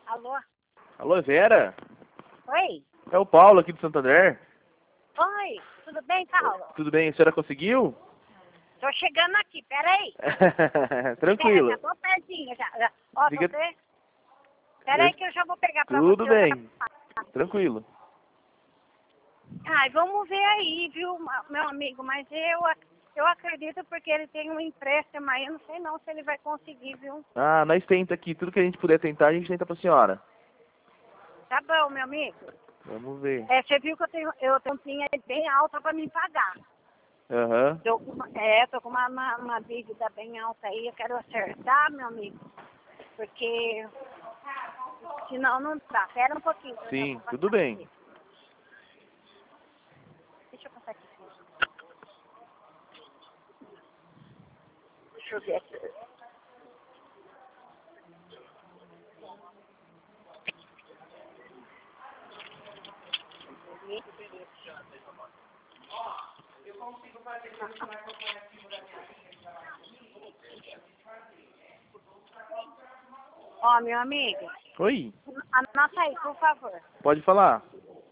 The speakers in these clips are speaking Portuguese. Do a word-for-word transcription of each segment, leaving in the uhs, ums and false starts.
Alô? Alô, Vera? Oi? É o Paulo aqui do Santander. Oi, tudo bem, Paulo? Tudo bem? A senhora conseguiu? Tô chegando aqui, peraí. Tranquilo. Pera, já tô pertinho, já. já. Ó, Diga... você... Peraí que eu já vou pegar pra Tudo você. bem. Tranquilo. Ai, vamos ver aí, viu, ma- meu amigo, mas eu, ac- eu acredito porque ele tem um empréstimo aí, eu não sei não se ele vai conseguir, viu? Ah, nós tenta aqui. Tudo que a gente puder tentar, a gente tenta pra senhora. Tá bom, meu amigo. Vamos ver. É, você viu que eu tenho, eu tenho tinha bem alta pra me pagar. Aham. Tô com uma, é, tô com uma, uma, uma dívida bem alta aí, eu quero acertar, meu amigo, porque senão não dá. Pera um pouquinho. que eu já Sim, vou passar tudo bem. aqui. Deixa eu passar aqui. Deixa eu ver aqui. Ó, meu amigo, Oi, anota aí, por favor. pode falar.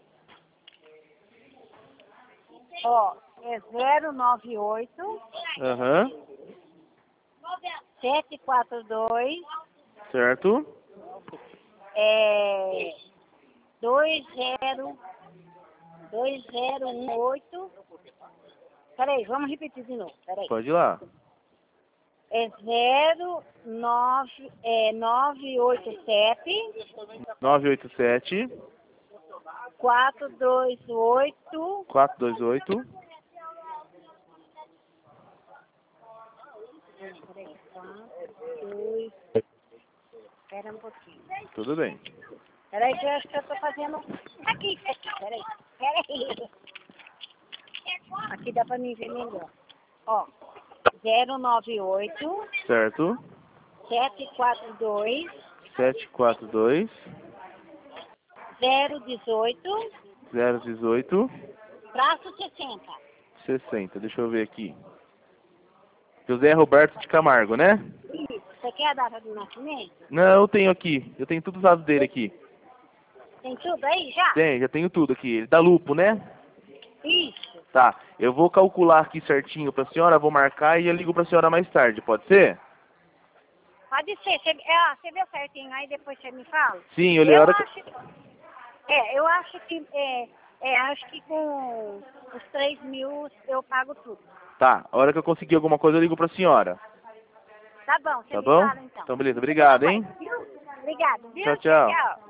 Ó, é zero nove oito, Aham. sete quatro dois, Certo. é dois zero, dois zero um oito. Peraí, vamos repetir de novo, peraí. Pode ir lá. É zero nove, é nove oito sete, nove oito sete, quatro dois oito, quatro dois oito. peraí, quatro, dois, espera um pouquinho. Tudo bem. Peraí que eu acho que eu tô fazendo... Aqui, aqui, peraí, peraí. Aqui dá pra mim ver melhor. Ó, zero nove oito, Certo. sete quatro dois, sete quatro dois, zero um oito, zero dezoito, traço sessenta. sessenta. Deixa eu ver aqui. José Roberto de Camargo, né? Isso. Você quer a data do nascimento? Não, eu tenho aqui. Eu tenho tudo os dados dele aqui. Tem tudo aí já? Tem, já tenho tudo aqui. Ele dá lupo, né? Isso. Tá. Eu vou calcular aqui certinho pra senhora, vou marcar e eu ligo pra senhora mais tarde, pode ser? Pode ser. Você, é, você vê certinho aí, depois você me fala? Sim, eu li a Eu hora que... acho... É, eu acho que... É, é, acho que com os três mil eu pago tudo. Tá, a hora que eu conseguir alguma coisa eu ligo pra senhora. Tá bom, você Tá me bom? fala então. Então, beleza. Você me Obrigado, hein? aguarda, viu? Obrigado, viu? Tchau, tchau. Tchau.